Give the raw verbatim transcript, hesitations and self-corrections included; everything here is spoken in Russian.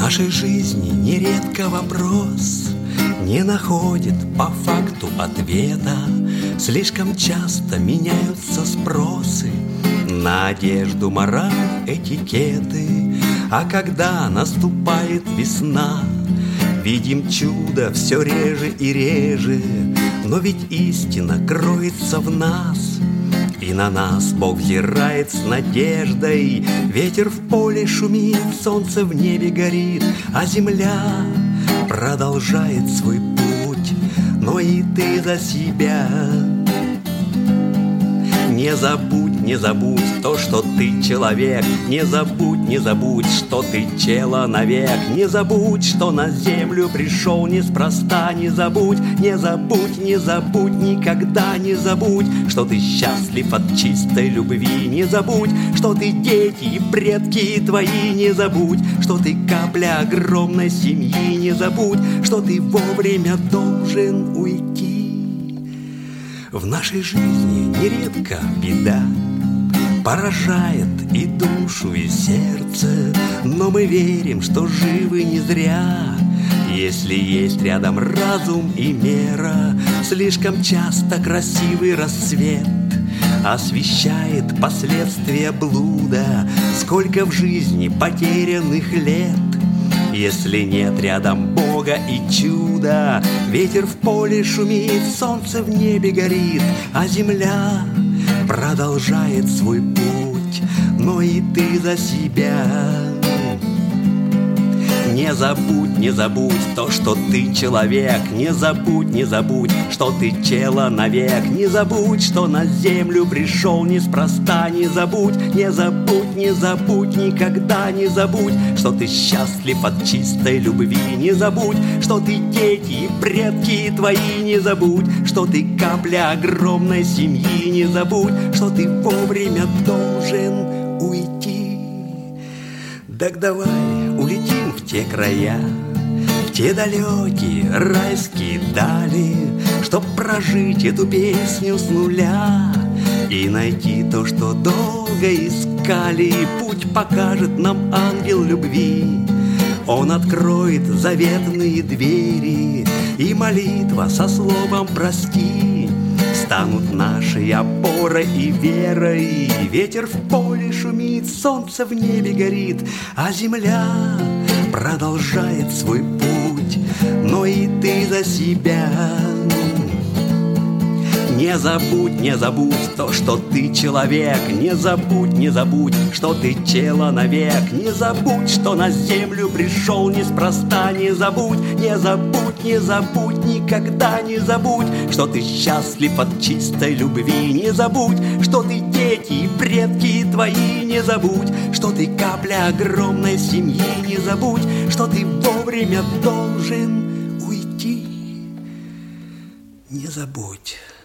нашей жизни нередко вопрос не находит по факту ответа. Слишком часто меняются спросы на одежду, мораль, этикеты. А когда наступает весна, видим чудо все реже и реже. Но ведь истина кроется в нас, и на нас Бог взирает с надеждой. Ветер в поле шумит, солнце в небе горит, а земля продолжает свой путь. Но и ты за себя не забудь, не забудь то, что ты человек. Не забудь, не забудь, что ты человек. Не забудь, что на землю пришел неспроста. Не забудь, не забудь, не забудь, никогда не забудь, что ты счастлив от чистой любви. Не забудь, что ты дети и предки твои. Не забудь, что ты капля огромной семьи. Не забудь, что ты вовремя должен уйти. В нашей жизни нередко беда поражает и душу, и сердце, но мы верим, что живы не зря, если есть рядом разум и мера. Слишком часто красивый рассвет освещает последствия блуда. Сколько в жизни потерянных лет, если нет рядом Бога и чуда. Ветер в поле шумит, солнце в небе горит, а земля продолжает свой путь. Но и ты за себя не забудь, не забудь то, что ты человек. Не забудь, не забудь, что ты человек. Не забудь, что на землю пришел неспроста. Не забудь, не забудь, не забудь, никогда не забудь, что ты счастлив от чистой любви. Не забудь, что ты дети и предки твои. Не забудь, что ты капля огромной семьи. Не забудь, что ты вовремя должен уйти. Так давай улетим в те края, в те далекие райские дали, чтоб прожить эту песню с нуля и найти то, что долго искали. Путь покажет нам ангел любви, он откроет заветные двери, и молитва со словом «прости» станут нашей опорой и верой. Ветер в поле шумит, солнце в небе горит, а земля продолжает свой путь. Но и ты за себя не забудь, не забудь то, что ты человек. Не забудь, не забудь, что ты человек. Не забудь, что на землю пришел неспроста. Не забудь, не забудь, не забудь, никогда не забудь, что ты счастлив от чистой любви. Не забудь, что ты дети и предки твои. Не забудь, что ты капля огромной семьи. Не забудь, что ты вовремя должен уйти. Не забудь.